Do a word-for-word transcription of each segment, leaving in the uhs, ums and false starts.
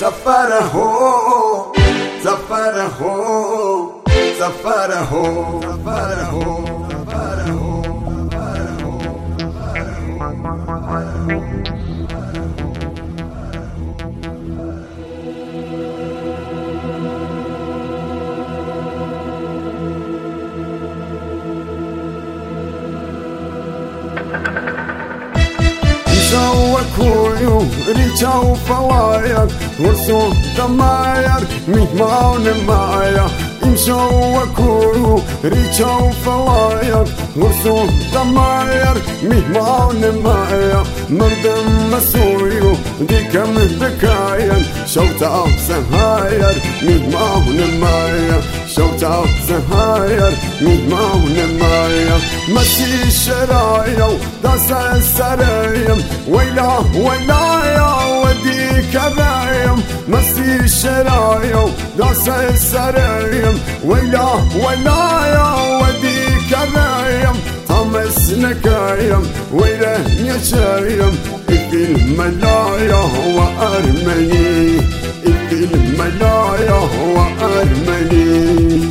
سفره سفره سفره سفره وكويو ريتشاو فواير ورسو دماير مهمان مايا امشوا وكويو ريتشاو فواير ورسو دماير مهمان مايا مردم مسويو ديكم بكاين شوتا سهاير مهمان مايا شوتا سهاير مهمان مايا مسي شرايو داس السرايم ويلا ويلا يا وديك بايم مسي شرايو داس السرايم ويلا ويلا يا وديك بايم طمس نكايم ويلا يشايم في الملايا هو أرمني في الملايا هو أرمني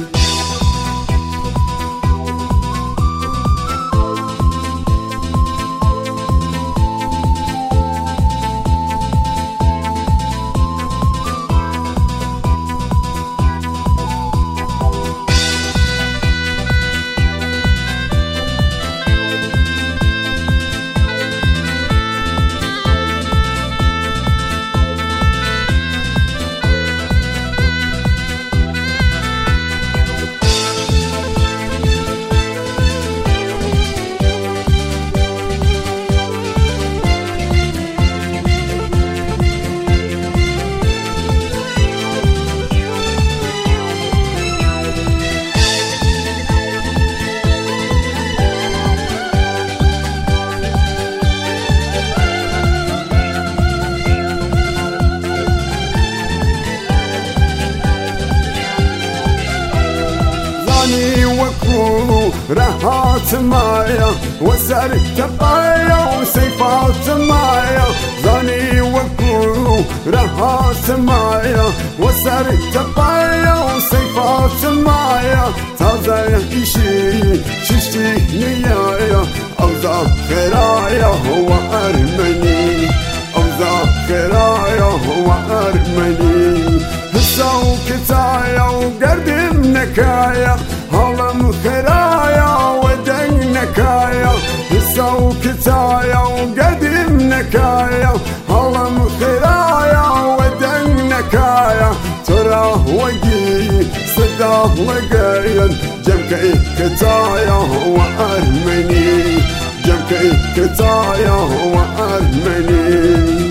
رهات مايا وسر كبايا وسيفات مايا زاني وكو رهات مايا وسر كبايا وسيفات مايا تازا إشي ششتي نيايا أوزا خرايا هو أرمني أوزا خرايا هو أرمني هسا كتايا وقردم نكايا هلم خرايا ودن نكايا هسا كتايا وقردم نكايا هلم خرايا ودن نكايا ترى وقي صدا وقاين جمكي كتايا هو أرمني جمكي كتايا هو أرمني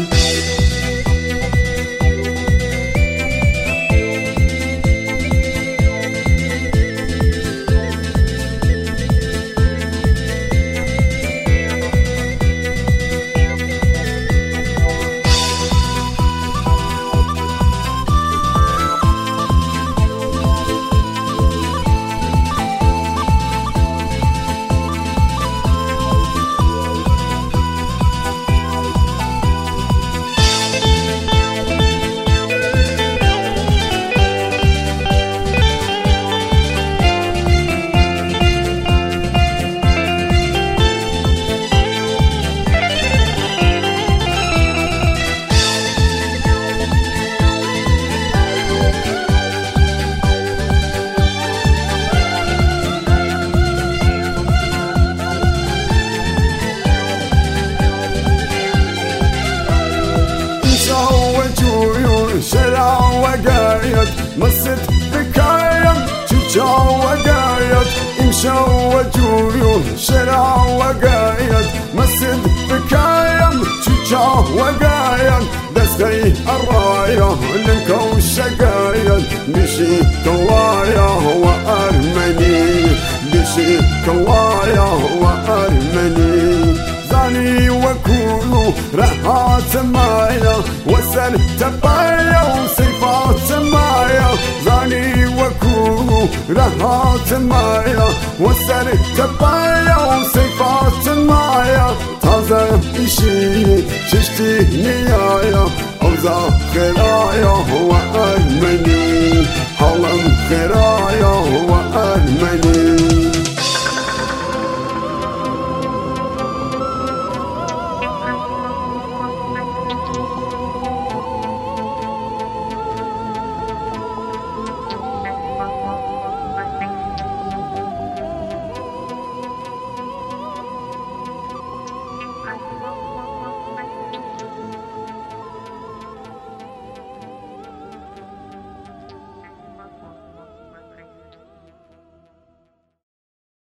شلا وقايد مست بكايم تجا وقايد امشا وجويون شلا وقايد مست بكايم تجا وقايد دسغي الراية لنكو الشقايد بشي كوايا هو أرمني بشي كوايا هو أرمني زاني وكولو رهات مايا وسل تبايا وصفات مايا زاني وكولو رهات مايا وسل تبايا وصفات مايا تازا إشي ششتي نيايا رضا خرايا وأرمني حلم خرايا وأرمني